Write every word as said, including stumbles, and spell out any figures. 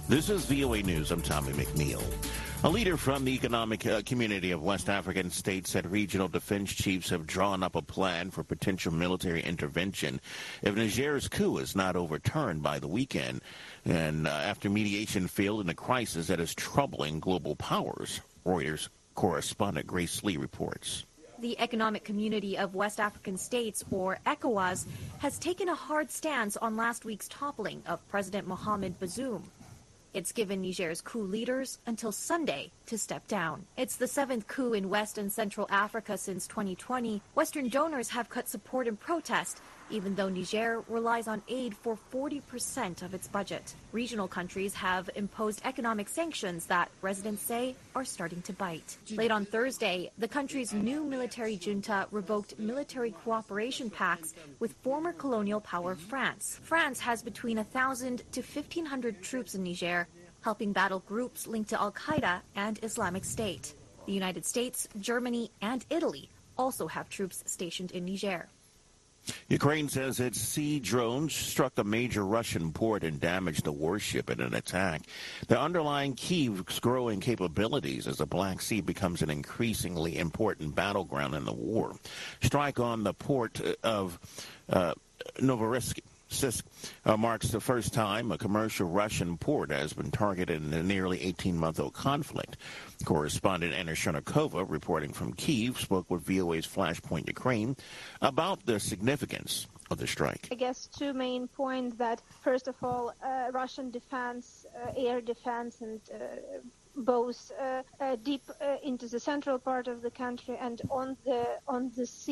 This is V O A News. I'm Tommy McNeil. A leader from the economic uh, community of West African states said regional defense chiefs have drawn up a plan for potential military intervention if Niger's coup is not overturned by the weekend, and uh, after mediation failed in a crisis that is troubling global powers. Reuters correspondent Grace Lee reports. The Economic Community of West African States, or ECOWAS, has taken a hard stance on last week's toppling of President Mohamed Bazoum. It's given Niger's coup leaders until Sunday to step down. It's the seventh coup in West and Central Africa since twenty twenty. Western donors have cut support and protest, even though Niger relies on aid for forty percent of its budget. Regional countries have imposed economic sanctions that residents say are starting to bite. Late on Thursday, the country's new military junta revoked military cooperation pacts with former colonial power France. France has between one thousand to fifteen hundred troops in Niger, helping battle groups linked to Al-Qaeda and Islamic State. The United States, Germany, and Italy also have troops stationed in Niger. Ukraine says its sea drones struck a major Russian port and damaged the warship in an attack. They're underlying Kyiv's growing capabilities as the Black Sea becomes an increasingly important battleground in the war. Strike on the port of uh, Novorossiysk Uh, marks the first time a commercial Russian port has been targeted in a nearly eighteen-month-old conflict. Correspondent Anna Chernikova, reporting from Kyiv, spoke with V O A's Flashpoint Ukraine about the significance of the strike. I guess two main points: that first of all, uh, Russian defense, uh, air defense, and uh, both uh, uh, deep uh, into the central part of the country and on the on the sea.